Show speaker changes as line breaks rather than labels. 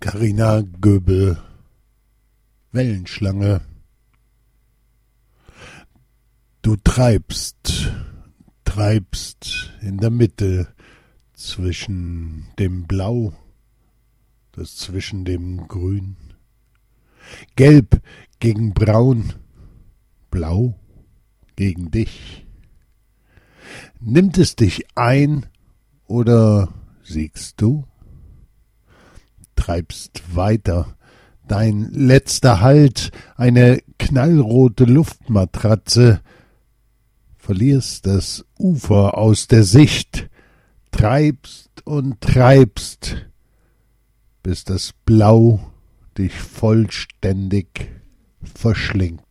Carina Göbel, Wellenschlange. Du treibst in der Mitte zwischen dem Blau, das zwischen dem Grün, Gelb gegen Braun, Blau gegen dich. Nimmt es dich ein oder siegst du? Treibst weiter, dein letzter Halt, eine knallrote Luftmatratze, verlierst das Ufer aus der Sicht, treibst und treibst, bis das Blau dich vollständig verschlingt.